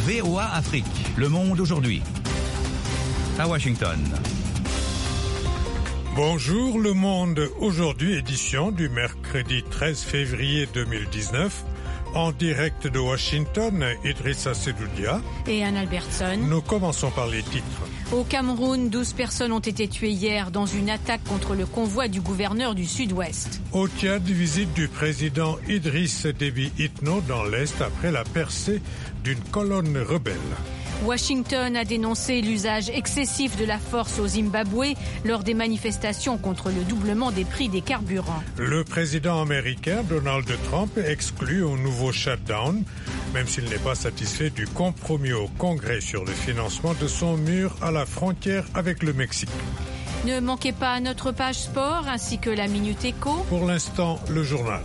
VOA Afrique, le monde aujourd'hui. À Washington. Bonjour le monde, aujourd'hui édition du mercredi 13 février 2019. En direct de Washington, Idrissa Sedoudia et Anne Albertson. Nous commençons par les titres. Au Cameroun, 12 personnes ont été tuées hier dans une attaque contre le convoi du gouverneur du Sud-Ouest. Au Tchad, visite du président Idriss Déby Itno dans l'Est après la percée d'une colonne rebelle. Washington a dénoncé l'usage excessif de la force au Zimbabwe lors des manifestations contre le doublement des prix des carburants. Le président américain Donald Trump exclut un nouveau shutdown, même s'il n'est pas satisfait du compromis au Congrès sur le financement de son mur à la frontière avec le Mexique. Ne manquez pas notre page sport ainsi que la Minute Éco. Pour l'instant, le journal.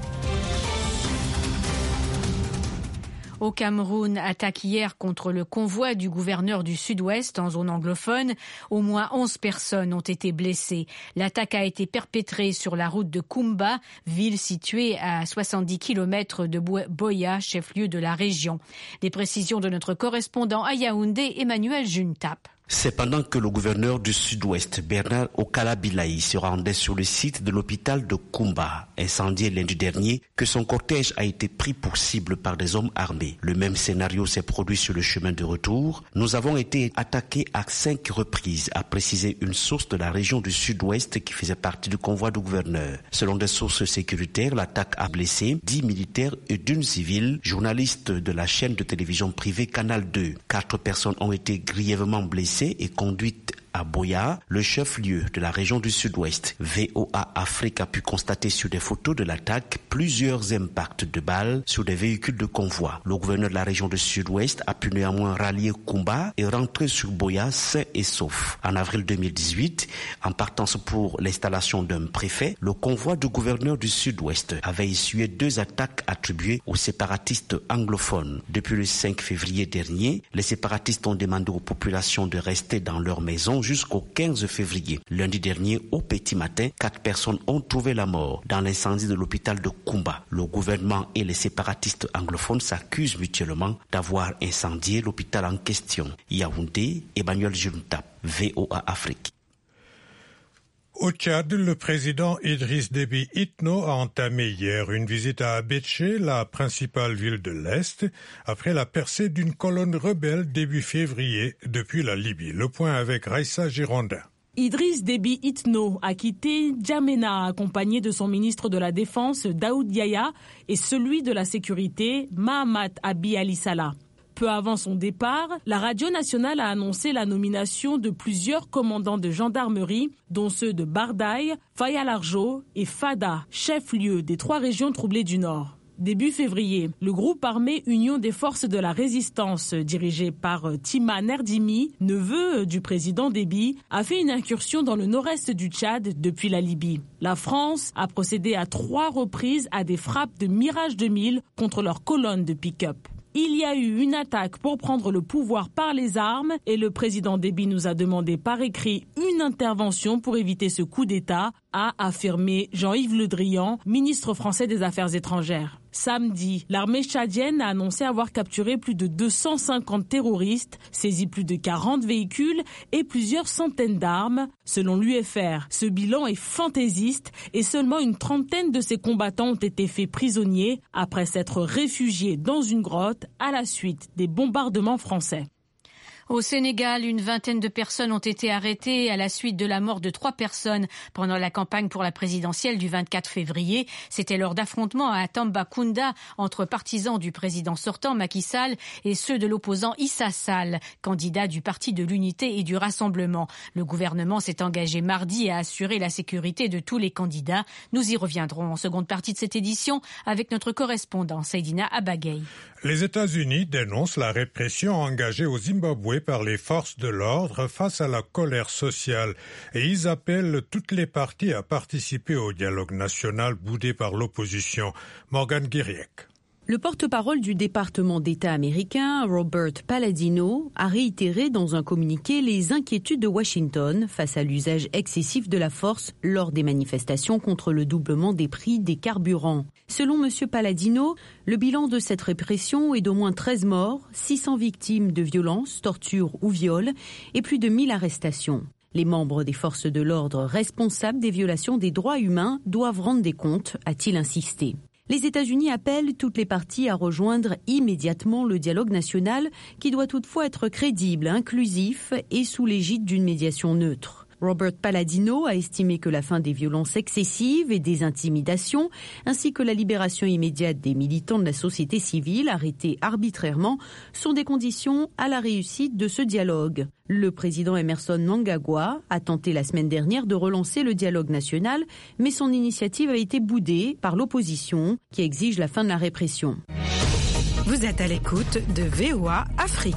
Au Cameroun, attaque hier contre le convoi du gouverneur du Sud-Ouest en zone anglophone. Au moins 11 personnes ont été blessées. L'attaque a été perpétrée sur la route de Koumba, ville située à 70 km de Boya, chef-lieu de la région. Des précisions de notre correspondant à Yaoundé, Emmanuel Juntap. C'est pendant que le gouverneur du Sud-Ouest, Bernard Okala-Bilaï, se rendait sur le site de l'hôpital de Koumba, incendié lundi dernier, que son cortège a été pris pour cible par des hommes armés. Le même scénario s'est produit sur le chemin de retour. Nous avons été attaqués à 5 reprises, a précisé une source de la région du Sud-Ouest qui faisait partie du convoi du gouverneur. Selon des sources sécuritaires, l'attaque a blessé 10 militaires et d'une civile, journaliste de la chaîne de télévision privée Canal 2. 4 personnes ont été grièvement blessées et conduite à Boya, le chef-lieu de la région du Sud-Ouest. VOA Afrique a pu constater sur des photos de l'attaque plusieurs impacts de balles sur des véhicules de convoi. Le gouverneur de la région du Sud-Ouest a pu néanmoins rallier Koumba et rentrer sur Boya sain et sauf. En avril 2018, en partance pour l'installation d'un préfet, le convoi du gouverneur du Sud-Ouest avait essuyé 2 attaques attribuées aux séparatistes anglophones. Depuis le 5 février dernier, les séparatistes ont demandé aux populations de rester dans leur maison jusqu'au 15 février. Lundi dernier, au petit matin, 4 personnes ont trouvé la mort dans l'incendie de l'hôpital de Koumba. Le gouvernement et les séparatistes anglophones s'accusent mutuellement d'avoir incendié l'hôpital en question. Yaoundé, Emmanuel Juntap, VOA Afrique. Au Tchad, le président Idriss Déby Itno a entamé hier une visite à Abéché, la principale ville de l'Est, après la percée d'une colonne rebelle début février depuis la Libye. Le point avec Raissa Girondin. Idriss Déby Itno a quitté N'Djamena accompagné de son ministre de la Défense Daoud Yaya et celui de la Sécurité Mahamat Abi Ali Salah. Peu avant son départ, la radio nationale a annoncé la nomination de plusieurs commandants de gendarmerie, dont ceux de Bardaï, Faya-Largeau et Fada, chef-lieu des 3 régions troublées du Nord. Début février, le groupe armé Union des forces de la résistance, dirigé par Tima Nerdimi, neveu du président Déby, a fait une incursion dans le nord-est du Tchad depuis la Libye. La France a procédé à 3 reprises à des frappes de Mirage 2000 contre leur colonne de pick-up. Il y a eu une attaque pour prendre le pouvoir par les armes et le président Déby nous a demandé par écrit une intervention pour éviter ce coup d'État, a affirmé Jean-Yves Le Drian, ministre français des Affaires étrangères. Samedi, l'armée tchadienne a annoncé avoir capturé plus de 250 terroristes, saisi plus de 40 véhicules et plusieurs centaines d'armes. Selon l'UFR, ce bilan est fantaisiste et seulement une trentaine de ces combattants ont été faits prisonniers après s'être réfugiés dans une grotte à la suite des bombardements français. Au Sénégal, une vingtaine de personnes ont été arrêtées à la suite de la mort de 3 personnes pendant la campagne pour la présidentielle du 24 février. C'était lors d'affrontements à Tambacounda entre partisans du président sortant Macky Sall et ceux de l'opposant Issa Sall, candidat du Parti de l'Unité et du Rassemblement. Le gouvernement s'est engagé mardi à assurer la sécurité de tous les candidats. Nous y reviendrons en seconde partie de cette édition avec notre correspondant Seydina Abagay. Les États-Unis dénoncent la répression engagée au Zimbabwe par les forces de l'ordre face à la colère sociale et ils appellent toutes les parties à participer au dialogue national boudé par l'opposition. Morgan Guiriec. Le porte-parole du département d'État américain, Robert Palladino, a réitéré dans un communiqué les inquiétudes de Washington face à l'usage excessif de la force lors des manifestations contre le doublement des prix des carburants. Selon M. Palladino, le bilan de cette répression est d'au moins 13 morts, 600 victimes de violences, tortures ou viols et plus de 1000 arrestations. Les membres des forces de l'ordre responsables des violations des droits humains doivent rendre des comptes, a-t-il insisté. Les États-Unis appellent toutes les parties à rejoindre immédiatement le dialogue national qui doit toutefois être crédible, inclusif et sous l'égide d'une médiation neutre. Robert Palladino a estimé que la fin des violences excessives et des intimidations, ainsi que la libération immédiate des militants de la société civile arrêtés arbitrairement, sont des conditions à la réussite de ce dialogue. Le président Emerson Mnangagwa a tenté la semaine dernière de relancer le dialogue national, mais son initiative a été boudée par l'opposition qui exige la fin de la répression. Vous êtes à l'écoute de VOA Afrique.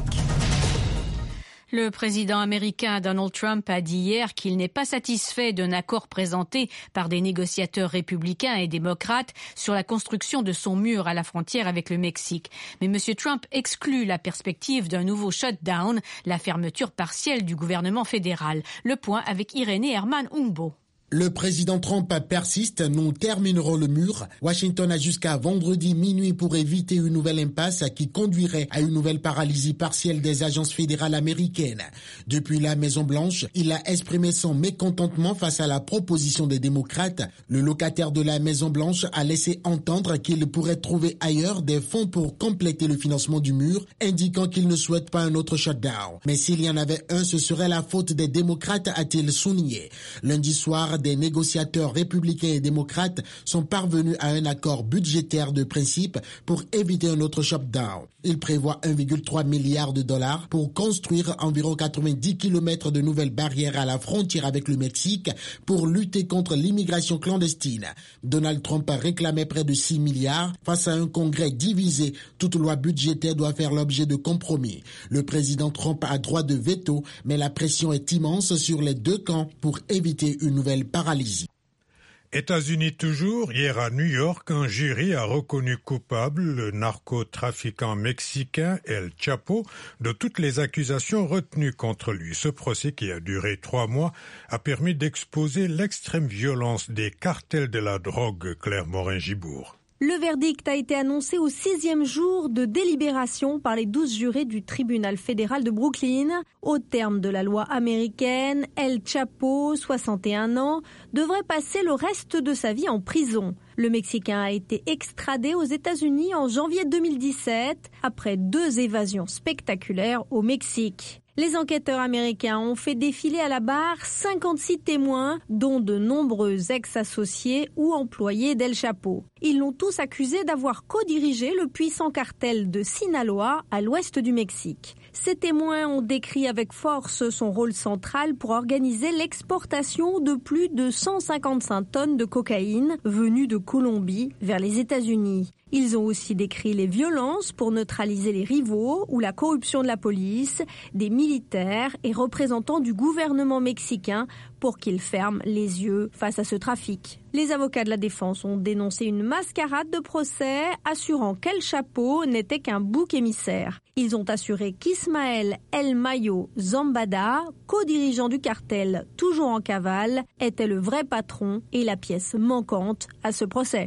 Le président américain Donald Trump a dit hier qu'il n'est pas satisfait d'un accord présenté par des négociateurs républicains et démocrates sur la construction de son mur à la frontière avec le Mexique. Mais M. Trump exclut la perspective d'un nouveau shutdown, la fermeture partielle du gouvernement fédéral. Le point avec Irénée Herman Ungbo. Le président Trump persiste, nous terminerons le mur. Washington a jusqu'à vendredi minuit pour éviter une nouvelle impasse qui conduirait à une nouvelle paralysie partielle des agences fédérales américaines. Depuis la Maison-Blanche, il a exprimé son mécontentement face à la proposition des démocrates. Le locataire de la Maison-Blanche a laissé entendre qu'il pourrait trouver ailleurs des fonds pour compléter le financement du mur, indiquant qu'il ne souhaite pas un autre shutdown. Mais s'il y en avait un, ce serait la faute des démocrates, a-t-il souligné. Lundi soir, des négociateurs républicains et démocrates sont parvenus à un accord budgétaire de principe pour éviter un autre shutdown. Il prévoit 1,3 milliard de dollars pour construire environ 90 km de nouvelles barrières à la frontière avec le Mexique pour lutter contre l'immigration clandestine. Donald Trump réclamait près de 6 milliards. Face à un congrès divisé, toute loi budgétaire doit faire l'objet de compromis. Le président Trump a droit de veto, mais la pression est immense sur les deux camps pour éviter une nouvelle paralysie. États-Unis toujours, hier à New York, un jury a reconnu coupable le narcotrafiquant mexicain El Chapo de toutes les accusations retenues contre lui. Ce procès, qui a duré 3 mois, a permis d'exposer l'extrême violence des cartels de la drogue. Claire Morin-Gibourg. Le verdict a été annoncé au 6e jour de délibération par les 12 jurés du tribunal fédéral de Brooklyn. Au terme de la loi américaine, El Chapo, 61 ans, devrait passer le reste de sa vie en prison. Le Mexicain a été extradé aux États-Unis en janvier 2017 après 2 évasions spectaculaires au Mexique. Les enquêteurs américains ont fait défiler à la barre 56 témoins, dont de nombreux ex-associés ou employés d'El Chapo. Ils l'ont tous accusé d'avoir co-dirigé le puissant cartel de Sinaloa à l'ouest du Mexique. Ces témoins ont décrit avec force son rôle central pour organiser l'exportation de plus de 155 tonnes de cocaïne venues de Colombie vers les États-Unis. Ils ont aussi décrit les violences pour neutraliser les rivaux ou la corruption de la police, des militaires et représentants du gouvernement mexicain pour qu'ils ferment les yeux face à ce trafic. Les avocats de la défense ont dénoncé une mascarade de procès, assurant qu'El Chapo n'était qu'un bouc émissaire. Ils ont assuré qu'Ismael El Mayo Zambada, co-dirigeant du cartel toujours en cavale, était le vrai patron et la pièce manquante à ce procès.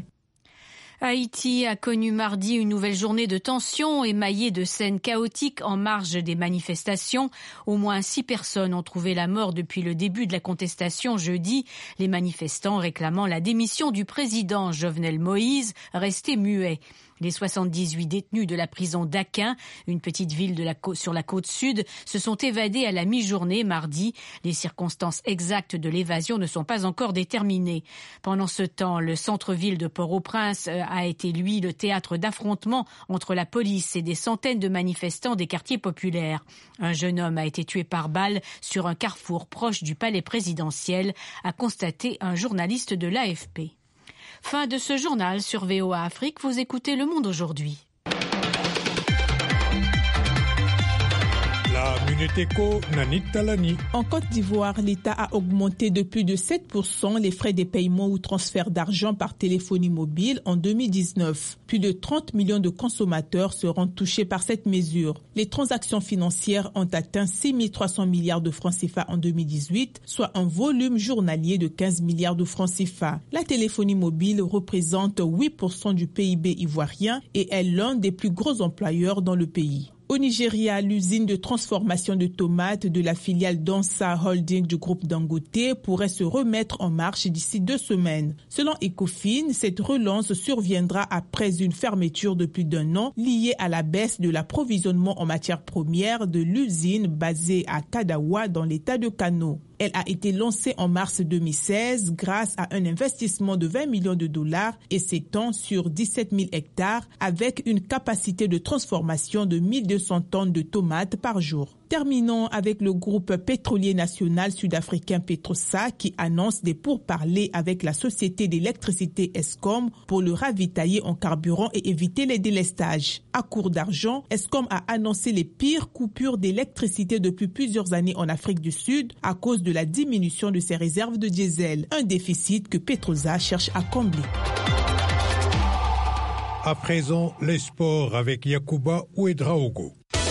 Haïti a connu mardi une nouvelle journée de tension émaillée de scènes chaotiques en marge des manifestations. Au moins 6 personnes ont trouvé la mort depuis le début de la contestation jeudi. Les manifestants réclamant la démission du président Jovenel Moïse, resté muet. Les 78 détenus de la prison d'Aquin, une petite ville sur la côte sud, se sont évadés à la mi-journée mardi. Les circonstances exactes de l'évasion ne sont pas encore déterminées. Pendant ce temps, le centre-ville de Port-au-Prince a été, lui, le théâtre d'affrontements entre la police et des centaines de manifestants des quartiers populaires. Un jeune homme a été tué par balle sur un carrefour proche du palais présidentiel, a constaté un journaliste de l'AFP. Fin de ce journal sur VOA Afrique. Vous écoutez Le Monde aujourd'hui. La Éco, Nanit Talani. En Côte d'Ivoire, l'État a augmenté de plus de 7% les frais des paiements ou transferts d'argent par téléphonie mobile en 2019. Plus de 30 millions de consommateurs seront touchés par cette mesure. Les transactions financières ont atteint 6 300 milliards de francs CFA en 2018, soit un volume journalier de 15 milliards de francs CFA. La téléphonie mobile représente 8% du PIB ivoirien et est l'un des plus gros employeurs dans le pays. Au Nigeria, l'usine de transformation de tomates de la filiale Donsa Holding du groupe Dangote pourrait se remettre en marche d'ici 2 semaines. Selon Ecofin, cette relance surviendra après une fermeture de plus d'1 an liée à la baisse de l'approvisionnement en matières premières de l'usine basée à Kadawa dans l'état de Kano. Elle a été lancée en mars 2016 grâce à un investissement de 20 millions de dollars et s'étend sur 17 000 hectares avec une capacité de transformation de 1200 tonnes de tomates par jour. Terminons avec le groupe pétrolier national sud-africain Petrosa qui annonce des pourparlers avec la société d'électricité Eskom pour le ravitailler en carburant et éviter les délestages. À court d'argent, Eskom a annoncé les pires coupures d'électricité depuis plusieurs années en Afrique du Sud à cause de la diminution de ses réserves de diesel, un déficit que Petrosa cherche à combler. À présent, les sports avec Yacouba Ouedraogo.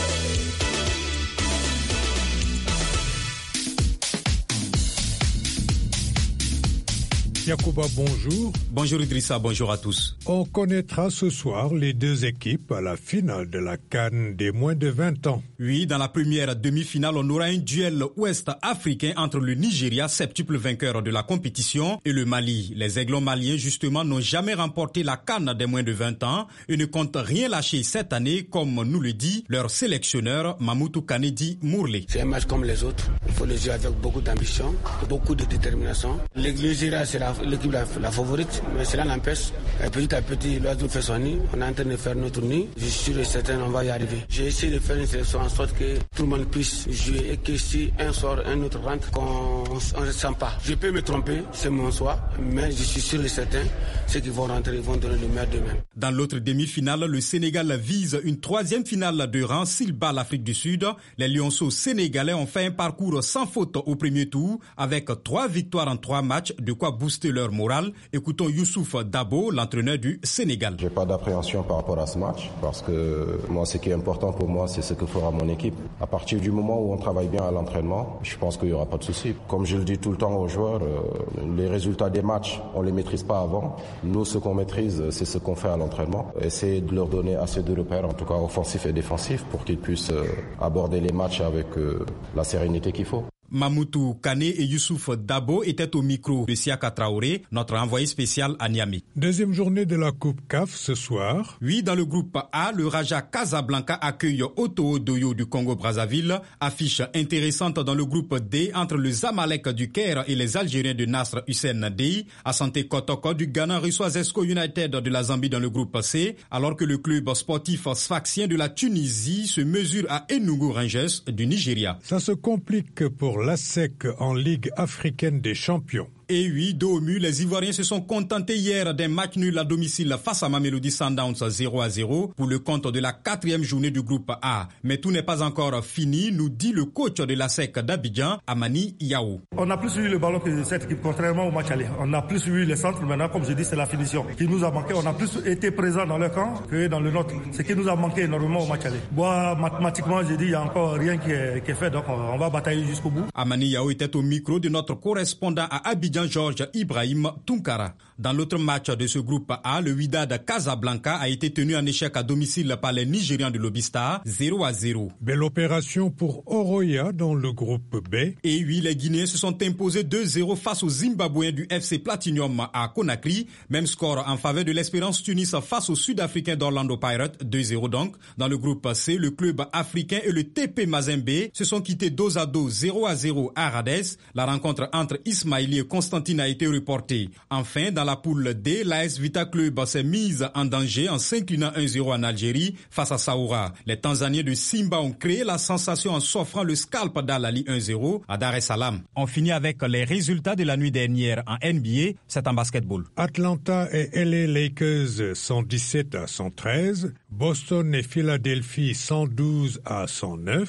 Yacouba, bonjour. Bonjour Idrissa, bonjour à tous. On connaîtra ce soir les 2 équipes à la finale de la CAN des moins de 20 ans. Oui, dans la première demi-finale, on aura un duel ouest-africain entre le Nigeria, septuple vainqueur de la compétition, et le Mali. Les Aiglons maliens, justement, n'ont jamais remporté la CAN des moins de 20 ans et ne comptent rien lâcher cette année, comme nous le dit leur sélectionneur Mamoutou Kanedi Mourlé. C'est un match comme les autres. Il faut le jouer avec beaucoup d'ambition, beaucoup de détermination. Le Nigeria, c'est l'équipe la favorite, mais cela n'empêche. Petit à petit, l'oiseau fait son nid. On est en train de faire notre nid. Je suis sûr et certain qu'on va y arriver. J'ai essayé de faire une sélection en sorte que tout le monde puisse jouer et que si un sort, un autre rentre, qu'on ne se sent pas. Je peux me tromper, c'est mon choix, mais je suis sûr et certain, ceux qui vont rentrer, ils vont donner le meilleur d'eux-mêmes. Dans l'autre demi-finale, le Sénégal vise une 3e finale de rang s'il bat l'Afrique du Sud. Les Lionceaux sénégalais ont fait un parcours sans faute au premier tour avec 3 victoires en 3 matchs, de quoi booster leur morale. Écoutons Youssouf Dabo, l'entraîneur du Sénégal. J'ai pas d'appréhension par rapport à ce match parce que moi, ce qui est important pour moi, c'est ce que fera mon équipe. À partir du moment où on travaille bien à l'entraînement, je pense qu'il y aura pas de souci. Comme je le dis tout le temps aux joueurs, les résultats des matchs, on les maîtrise pas avant. Nous, ce qu'on maîtrise, c'est ce qu'on fait à l'entraînement. Essayer de leur donner assez de repères, en tout cas offensifs et défensifs, pour qu'ils puissent aborder les matchs avec la sérénité qu'il faut. Mamoutou Kané et Youssouf Dabo étaient au micro de Siaka Traoré, notre envoyé spécial à Niamey. 2e journée de la Coupe CAF ce soir. Oui, dans le groupe A, le Raja Casablanca accueille Oto Doyo du Congo-Brazzaville. Affiche intéressante dans le groupe D entre le Zamalek du Caire et les Algériens de Nasr Hussein Dey. Asante Kotoko du Ghana reçoit Zesco United de la Zambie dans le groupe C, alors que le club sportif sfaxien de la Tunisie se mesure à Enugu Rangers du Nigeria. Ça se complique pour l'ASEC en Ligue africaine des champions. Et oui, dos au mur, les Ivoiriens se sont contentés hier d'un match nul à domicile face à Mamelodi Sundowns 0-0 pour le compte de la 4e journée du groupe A. Mais tout n'est pas encore fini, nous dit le coach de l'ASEC d'Abidjan, Amani Yao. On a plus eu le ballon que cette équipe, contrairement au match aller. On a plus eu les centres. Maintenant, comme je dis, c'est la finition qui nous a manqué. On a plus été présent dans leur camp que dans le nôtre. Ce qui nous a manqué énormément au match aller. Moi, mathématiquement, j'ai dit, il n'y a encore rien qui est fait, donc on va batailler jusqu'au bout. Amani Yao était au micro de notre correspondant à Abidjan, Georges Ibrahim Tunkara. Dans l'autre match de ce groupe A, le Wydad Casablanca a été tenu en échec à domicile par les Nigérians de Lobista, 0-0. Belle opération pour Oroya dans le groupe B. Et oui, les Guinéens se sont imposés 2-0 face aux Zimbabwéens du FC Platinum à Conakry. Même score en faveur de l'Espérance Tunis face aux Sud-Africains d'Orlando Pirates, 2-0 donc. Dans le groupe C, le club africain et le TP Mazembe se sont quittés 2-2, 0-0 à Radès. La rencontre entre Ismaili et Constantine a été reportée. Enfin, dans la poule D, l'AS Vita Club s'est mise en danger en s'inclinant 1-0 en Algérie face à Saoura. Les Tanzaniens de Simba ont créé la sensation en s'offrant le scalp d'Al-Ali 1-0 à Dar es Salaam. On finit avec les résultats de la nuit dernière en NBA, c'est en basketball. Atlanta et LA Lakers 117-113, Boston et Philadelphie 112-109,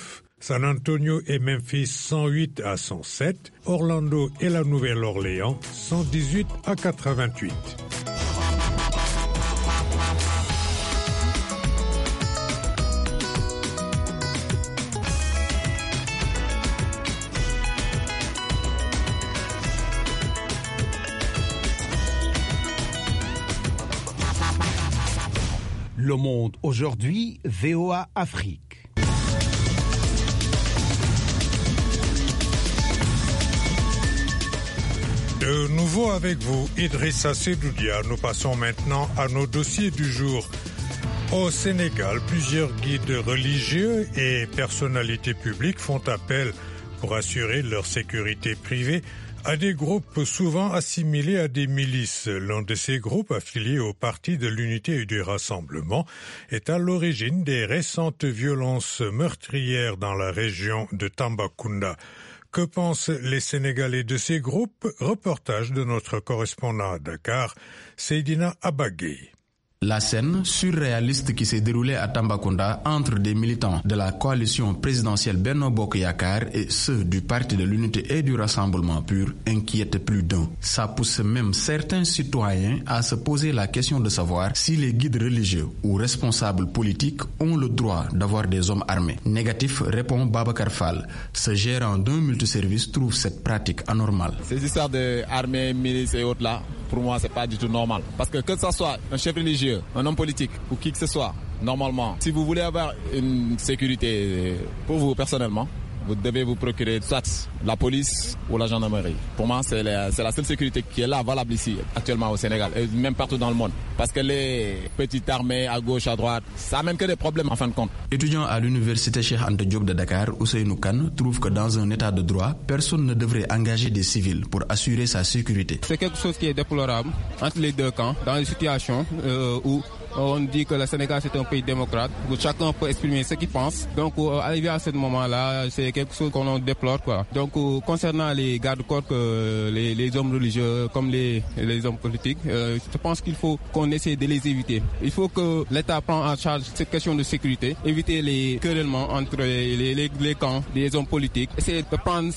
San Antonio et Memphis 108 à 107, Orlando et la Nouvelle-Orléans 118 à 88. Le Monde aujourd'hui, VOA Afrique. De nouveau avec vous, Idrissa Sedoudia. Nous passons maintenant à nos dossiers du jour. Au Sénégal, plusieurs guides religieux et personnalités publiques font appel pour assurer leur sécurité privée à des groupes souvent assimilés à des milices. L'un de ces groupes, affiliés au Parti de l'Unité et du Rassemblement, est à l'origine des récentes violences meurtrières dans la région de Tambacounda. Que pensent les Sénégalais de ces groupes? Reportage de notre correspondant à Dakar, Seydina Abagay. La scène surréaliste qui s'est déroulée à Tambacounda entre des militants de la coalition présidentielle Benno Bokk Yakaar et ceux du Parti de l'Unité et du Rassemblement pur inquiète plus d'un. Ça pousse même certains citoyens à se poser la question de savoir si les guides religieux ou responsables politiques ont le droit d'avoir des hommes armés. Négatif, répond Babacar Fall. Ce gérant d'un multiservice trouve cette pratique anormale. Ces histoires d'armée, milices et autres là, pour moi, c'est pas du tout normal. Parce que ce soit un chef religieux, un homme politique ou qui que ce soit, normalement, si vous voulez avoir une sécurité pour vous personnellement, vous devez vous procurer soit la police ou la gendarmerie. Pour moi, c'est la seule sécurité qui est là, valable ici, actuellement au Sénégal, et même partout dans le monde. Parce que les petites armées à gauche, à droite, ça amène que des problèmes en fin de compte. Étudiant à l'université Cheikh Anta Diop de Dakar, Ousseynou Kane trouve que dans un état de droit, personne ne devrait engager des civils pour assurer sa sécurité. C'est quelque chose qui est déplorable entre les deux camps, dans les situations où on dit que le Sénégal c'est un pays démocrate, où chacun peut exprimer ce qu'il pense. Donc arrivé à ce moment-là, c'est quelque chose qu'on déplore, quoi. Donc concernant les gardes-corps, les hommes religieux comme les hommes politiques, je pense qu'il faut qu'on essaie de les éviter. Il faut que l'État prenne en charge cette question de sécurité, éviter les querellements entre les camps des hommes politiques, essayer de prendre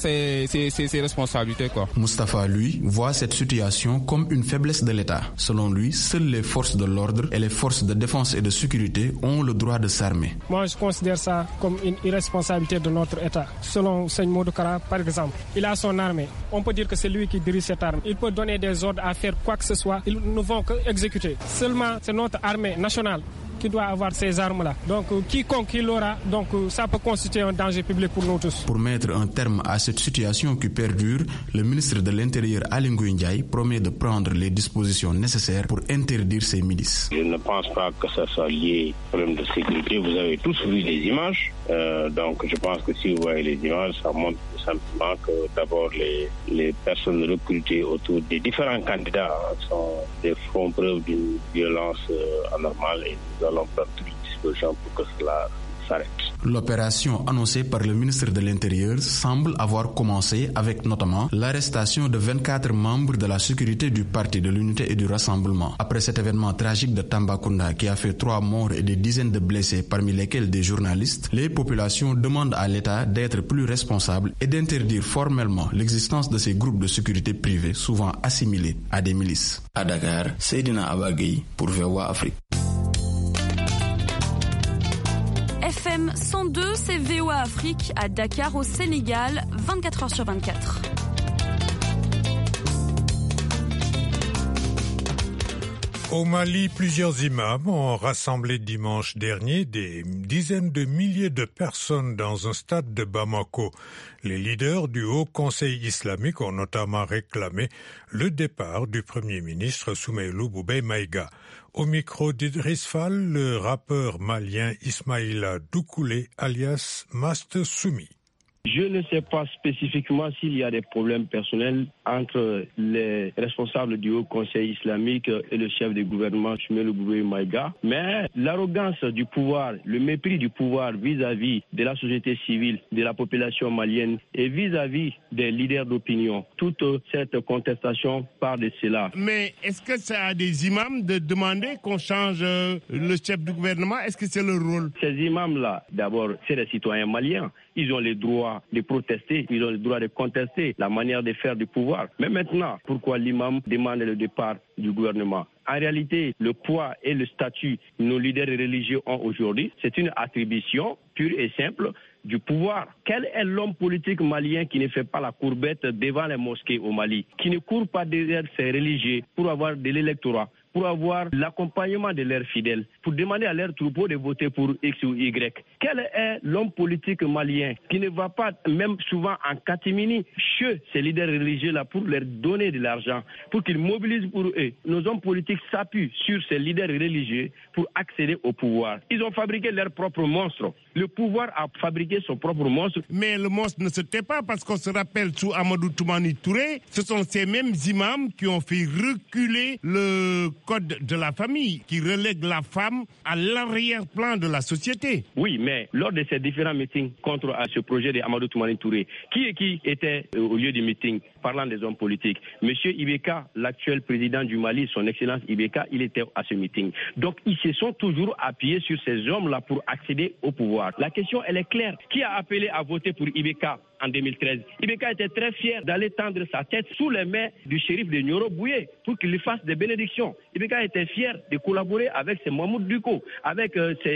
ses responsabilités, quoi. Moustapha, lui, voit cette situation comme une faiblesse de l'État. Selon lui, seules les forces de l'ordre et les forces de défense et de sécurité ont le droit de s'armer. Moi, je considère ça comme une irresponsabilité de notre État. Selon Seigne Modou Kara, par exemple, il a son armée. On peut dire que c'est lui qui dirige cette armée. Il peut donner des ordres à faire quoi que ce soit. Ils ne vont que exécuter. Seulement, c'est notre armée nationale qui doit avoir ces armes-là. Donc, quiconque l'aura, donc ça peut constituer un danger public pour nous tous. Pour mettre un terme à cette situation qui perdure, le ministre de l'Intérieur Aly Ngouille Ndiaye promet de prendre les dispositions nécessaires pour interdire ces milices. Je ne pense pas que ça soit lié au problème de sécurité. Vous avez tous vu les images. Donc, je pense que si vous voyez les images, ça montre tout simplement que d'abord les personnes recrutées autour des différents candidats font preuve d'une violence anormale et nous allons prendre toutes les dispositions pour que cela s'arrête. L'opération annoncée par le ministre de l'Intérieur semble avoir commencé avec notamment l'arrestation de 24 membres de la sécurité du Parti de l'Unité et du Rassemblement. Après cet événement tragique de Tambacounda qui a fait 3 morts et des dizaines de blessés, parmi lesquels des journalistes, les populations demandent à l'État d'être plus responsable et d'interdire formellement l'existence de ces groupes de sécurité privés, souvent assimilés à des milices. À Dakar, Seydina Abagay pour VOA Afrique. FM 102, c'est VOA Afrique à Dakar au Sénégal, 24h sur 24. Au Mali, plusieurs imams ont rassemblé dimanche dernier des dizaines de milliers de personnes dans un stade de Bamako. Les leaders du Haut Conseil islamique ont notamment réclamé le départ du Premier ministre Soumeylou Boubèye Maïga. Au micro d'Idriss Fall, le rappeur malien Ismaïla Doukoulé alias Master Soumi. Je ne sais pas spécifiquement s'il y a des problèmes personnels entre les responsables du Haut Conseil islamique et le chef du gouvernement, Soumaïla Boubèye Maïga, mais l'arrogance du pouvoir, le mépris du pouvoir vis-à-vis de la société civile, de la population malienne et vis-à-vis des leaders d'opinion, toute cette contestation part de cela. Mais est-ce que c'est à des imams de demander qu'on change le chef du gouvernement? Est-ce que c'est leur rôle? Ces imams-là, d'abord, c'est des citoyens maliens. Ils ont le droit de protester, ils ont le droit de contester la manière de faire du pouvoir. Mais maintenant, pourquoi l'imam demande le départ du gouvernement? En réalité, le poids et le statut que nos leaders religieux ont aujourd'hui, c'est une attribution pure et simple du pouvoir. Quel est l'homme politique malien qui ne fait pas la courbette devant les mosquées au Mali, qui ne court pas derrière ses religieux pour avoir de l'électorat, pour avoir l'accompagnement de leurs fidèles, pour demander à leurs troupeaux de voter pour X ou Y? Quel est l'homme politique malien qui ne va pas, même souvent en catimini, chez ces leaders religieux-là pour leur donner de l'argent, pour qu'ils mobilisent pour eux? Nos hommes politiques s'appuient sur ces leaders religieux pour accéder au pouvoir. Ils ont fabriqué leur propre monstre. Le pouvoir a fabriqué son propre monstre. Mais le monstre ne se tait pas parce qu'on se rappelle sous Amadou Toumani Touré, ce sont ces mêmes imams qui ont fait reculer le code de la famille, qui relègue la femme à l'arrière-plan de la société. Oui, mais lors de ces différents meetings contre ce projet de Amadou Toumani Touré, qui était au lieu du meeting, parlant des hommes politiques? Monsieur Ibeka, l'actuel président du Mali, son excellence Ibeka, il était à ce meeting. Donc ils se sont toujours appuyés sur ces hommes-là pour accéder au pouvoir. La question, elle est claire. Qui a appelé à voter pour Ibeka en 2013? Ibeka était très fier d'aller tendre sa tête sous les mains du shérif de Nioro Bouye pour qu'il lui fasse des bénédictions. Ibeka était fier de collaborer avec ces Mahmoud Duko, avec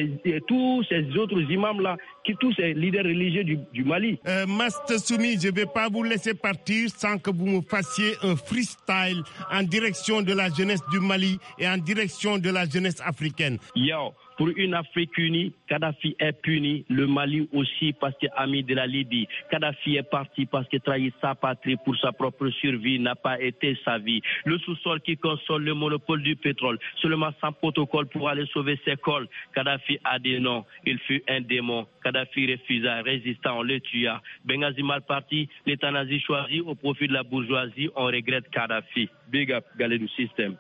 tous ces autres imams-là, tous ces leaders religieux du Mali. Master Soumi, je ne vais pas vous laisser partir sans que vous me fassiez un freestyle en direction de la jeunesse du Mali et en direction de la jeunesse africaine. Yo. Pour une Afrique unie, Kadhafi est puni, le Mali aussi parce qu'il est ami de la Libye. Kadhafi est parti parce qu'il trahit sa patrie pour sa propre survie, n'a pas été sa vie. Le sous-sol qui console le monopole du pétrole, seulement sans protocole pour aller sauver ses cols. Kadhafi a dit non, il fut un démon. Kadhafi refusa, résistant, on le tua. Benghazi mal parti, l'État nazi choisi au profit de la bourgeoisie, on regrette Kadhafi. Big up, Galedou System.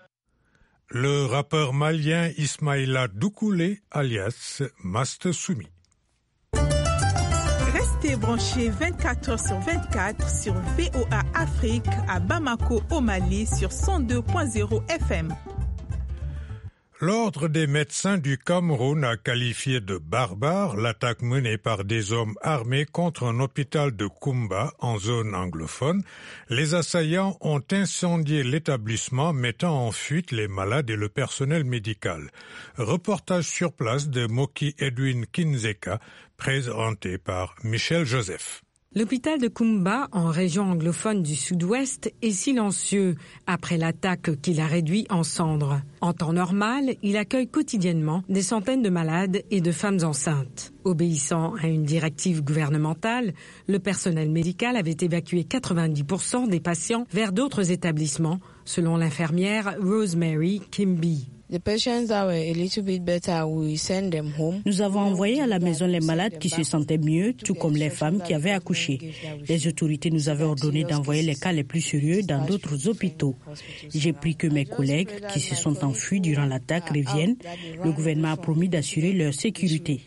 Le rappeur malien Ismaïla Doukoulé, alias Master Soumi. Restez branchés 24h/24 sur VOA Afrique à Bamako au Mali sur 102.0 FM. L'Ordre des médecins du Cameroun a qualifié de barbare l'attaque menée par des hommes armés contre un hôpital de Koumba en zone anglophone. Les assaillants ont incendié l'établissement, mettant en fuite les malades et le personnel médical. Reportage sur place de Moki Edwin Kinzeka, présenté par Michel Joseph. L'hôpital de Koumba, en région anglophone du sud-ouest, est silencieux après l'attaque qui l'a réduit en cendres. En temps normal, il accueille quotidiennement des centaines de malades et de femmes enceintes. Obéissant à une directive gouvernementale, le personnel médical avait évacué 90% des patients vers d'autres établissements, selon l'infirmière Rosemary Kimby. Nous avons envoyé à la maison les malades qui se sentaient mieux, tout comme les femmes qui avaient accouché. Les autorités nous avaient ordonné d'envoyer les cas les plus sérieux dans d'autres hôpitaux. J'ai pris que mes collègues qui se sont enfuis durant l'attaque reviennent. Le gouvernement a promis d'assurer leur sécurité.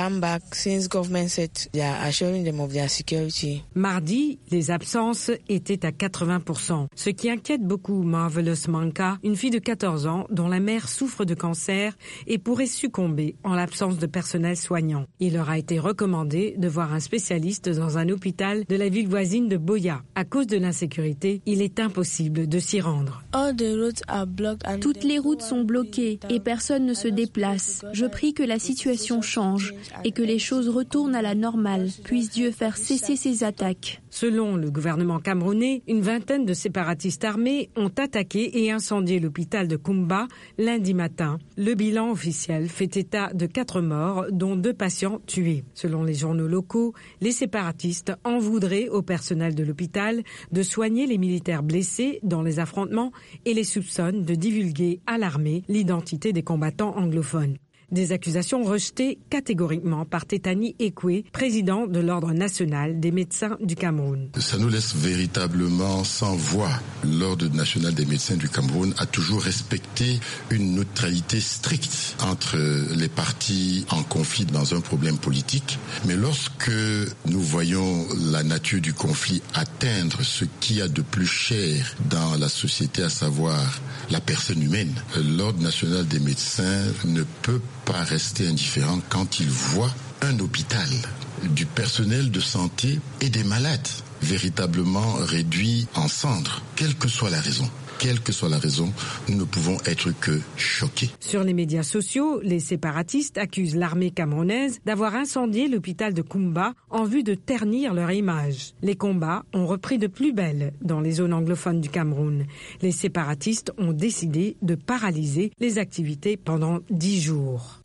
Mardi, les absences étaient à 80%, ce qui inquiète beaucoup Marvelous Manka, une fille de 14 ans dont la mère souffre de cancer et pourrait succomber en l'absence de personnel soignant. Il leur a été recommandé de voir un spécialiste dans un hôpital de la ville voisine de Boya. À cause de l'insécurité, il est impossible de s'y rendre. Toutes les routes sont bloquées et personne ne se déplace. Je prie que la situation change et que les choses retournent à la normale. Puisse Dieu faire cesser ces attaques. Selon le gouvernement camerounais, une vingtaine de séparatistes armés ont attaqué et incendié l'hôpital de Koumba lundi matin. Le bilan officiel fait état de 4 morts, dont 2 patients tués. Selon les journaux locaux, les séparatistes en voudraient au personnel de l'hôpital de soigner les militaires blessés dans les affrontements et les soupçonnent de divulguer à l'armée l'identité des combattants anglophones. Des accusations rejetées catégoriquement par Tétani Ekwe, président de l'Ordre national des médecins du Cameroun. Ça nous laisse véritablement sans voix. L'Ordre national des médecins du Cameroun a toujours respecté une neutralité stricte entre les parties en conflit dans un problème politique. Mais lorsque nous voyons la nature du conflit atteindre ce qu'il y a de plus cher dans la société, à savoir la personne humaine, l'Ordre national des médecins ne peut pas rester indifférent quand il voit un hôpital, du personnel de santé et des malades véritablement réduits en cendres, quelle que soit la raison. Quelle que soit la raison, nous ne pouvons être que choqués. Sur les médias sociaux, les séparatistes accusent l'armée camerounaise d'avoir incendié l'hôpital de Koumba en vue de ternir leur image. Les combats ont repris de plus belle dans les zones anglophones du Cameroun. Les séparatistes ont décidé de paralyser les activités pendant 10 jours.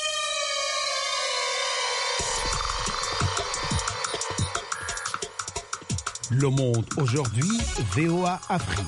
Le Monde aujourd'hui, VOA Afrique.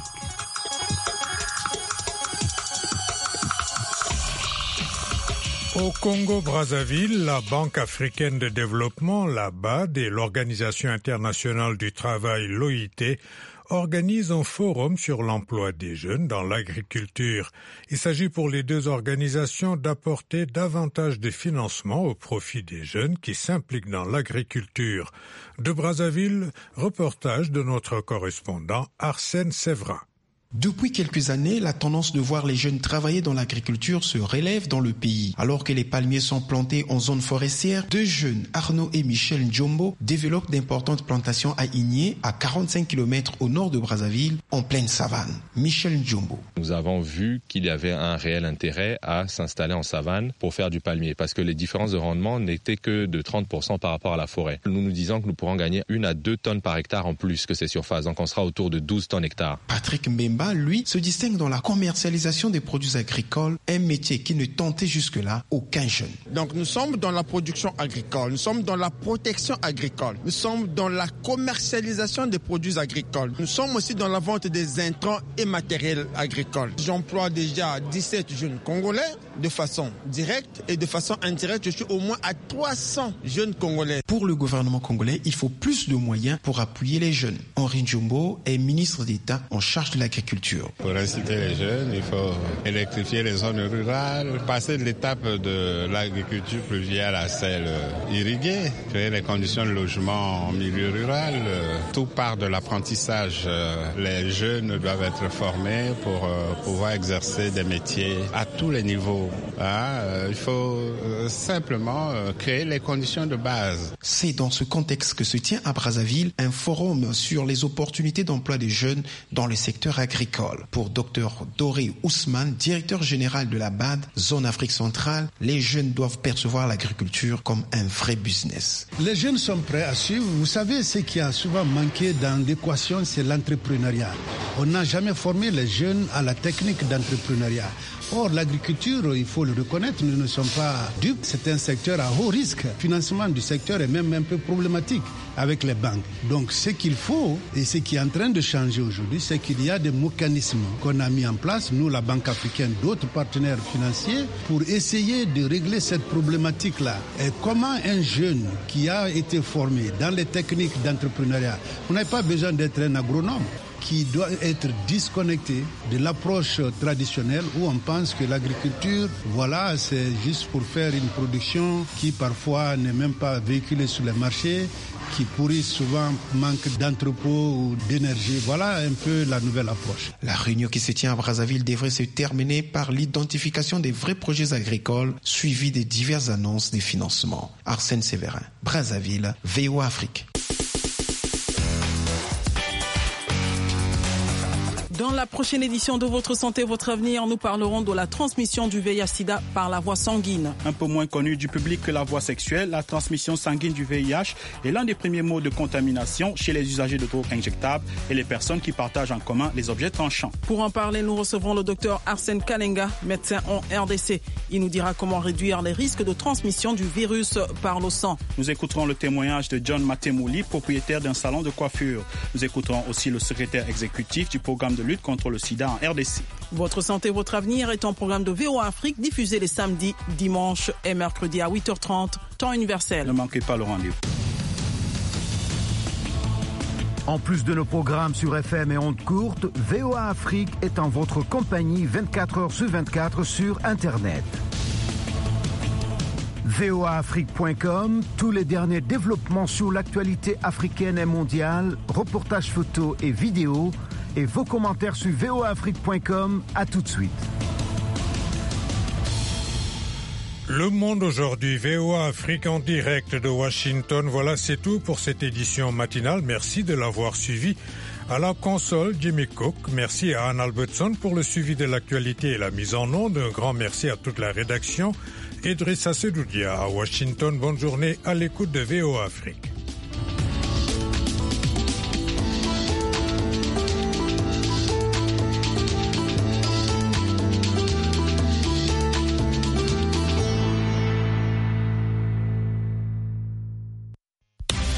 Au Congo-Brazzaville, la Banque africaine de développement, la BAD, et l'Organisation internationale du travail, l'OIT, organisent un forum sur l'emploi des jeunes dans l'agriculture. Il s'agit pour les deux organisations d'apporter davantage de financement au profit des jeunes qui s'impliquent dans l'agriculture. De Brazzaville, reportage de notre correspondant Arsène Séverin. Depuis quelques années, la tendance de voir les jeunes travailler dans l'agriculture se relève dans le pays. Alors que les palmiers sont plantés en zone forestière, deux jeunes, Arnaud et Michel Njombo, développent d'importantes plantations à Igné, à 45 km au nord de Brazzaville, en pleine savane. Michel Njombo. Nous avons vu qu'il y avait un réel intérêt à s'installer en savane pour faire du palmier, parce que les différences de rendement n'étaient que de 30% par rapport à la forêt. Nous nous disons que nous pourrons gagner 1 à 2 tonnes par hectare en plus que ces surfaces, donc on sera autour de 12 tonnes hectare. Patrick Mbemba, lui, se distingue dans la commercialisation des produits agricoles, un métier qui ne tentait jusque-là aucun jeune. Donc nous sommes dans la production agricole, nous sommes dans la protection agricole, nous sommes dans la commercialisation des produits agricoles, nous sommes aussi dans la vente des intrants et matériels agricoles. J'emploie déjà 17 jeunes Congolais de façon directe et de façon indirecte, je suis au moins à 300 jeunes Congolais. Pour le gouvernement congolais, il faut plus de moyens pour appuyer les jeunes. Henri Njombo est ministre d'État en charge de l'agriculture. Pour inciter les jeunes, il faut électrifier les zones rurales, passer de l'étape de l'agriculture pluviale à celle irriguée, créer les conditions de logement en milieu rural. Tout part de l'apprentissage. Les jeunes doivent être formés pour pouvoir exercer des métiers à tous les niveaux. Il faut simplement créer les conditions de base. C'est dans ce contexte que se tient à Brazzaville un forum sur les opportunités d'emploi des jeunes dans le secteur agricole. Pour Dr Doré Ousmane, directeur général de la BAD, zone Afrique centrale, les jeunes doivent percevoir l'agriculture comme un vrai business. Les jeunes sont prêts à suivre. Vous savez, ce qui a souvent manqué dans l'équation, c'est l'entrepreneuriat. On n'a jamais formé les jeunes à la technique d'entrepreneuriat. Or, l'agriculture, il faut le reconnaître, nous ne sommes pas dupes. C'est un secteur à haut risque. Le financement du secteur est même un peu problématique avec les banques. Donc, ce qu'il faut, et ce qui est en train de changer aujourd'hui, c'est qu'il y a des mécanismes qu'on a mis en place, nous, la Banque africaine, d'autres partenaires financiers, pour essayer de régler cette problématique-là. Et comment un jeune qui a été formé dans les techniques d'entrepreneuriat, vous n'avez pas besoin d'être un agronome, qui doit être disconnecté de l'approche traditionnelle où on pense que l'agriculture, voilà, c'est juste pour faire une production qui parfois n'est même pas véhiculée sur les marchés, qui pourrit souvent manque d'entrepôts ou d'énergie. Voilà un peu la nouvelle approche. La réunion qui se tient à Brazzaville devrait se terminer par l'identification des vrais projets agricoles suivis des diverses annonces des financements. Arsène Séverin, Brazzaville, VOA Afrique. Dans la prochaine édition de Votre Santé, Votre Avenir, nous parlerons de la transmission du VIH-Sida par la voie sanguine. Un peu moins connue du public que la voie sexuelle, la transmission sanguine du VIH est l'un des premiers modes de contamination chez les usagers de drogues injectables et les personnes qui partagent en commun les objets tranchants. Pour en parler, nous recevrons le docteur Arsène Kalenga, médecin en RDC. Il nous dira comment réduire les risques de transmission du virus par le sang. Nous écouterons le témoignage de John Matemouli, propriétaire d'un salon de coiffure. Nous écouterons aussi le secrétaire exécutif du programme de lutte contre le sida en RDC. Votre santé, votre avenir est un programme de VOA Afrique diffusé les samedis, dimanches et mercredis à 8h30, temps universel. Ne manquez pas le rendez-vous. En plus de nos programmes sur FM et ondes courtes, VOA Afrique est en votre compagnie 24h sur 24 sur Internet. voaafrique.com, tous les derniers développements sur l'actualité africaine et mondiale, reportages photos et vidéos, et vos commentaires sur voaafrique.com. À tout de suite. Le Monde aujourd'hui, VOA Afrique en direct de Washington. Voilà, c'est tout pour cette édition matinale. Merci de l'avoir suivi. À la console, Jimmy Cook. Merci à Anne Albertson pour le suivi de l'actualité et la mise en onde. Un grand merci à toute la rédaction. Idrissa Sedoudia à Washington. Bonne journée à l'écoute de VOA Afrique.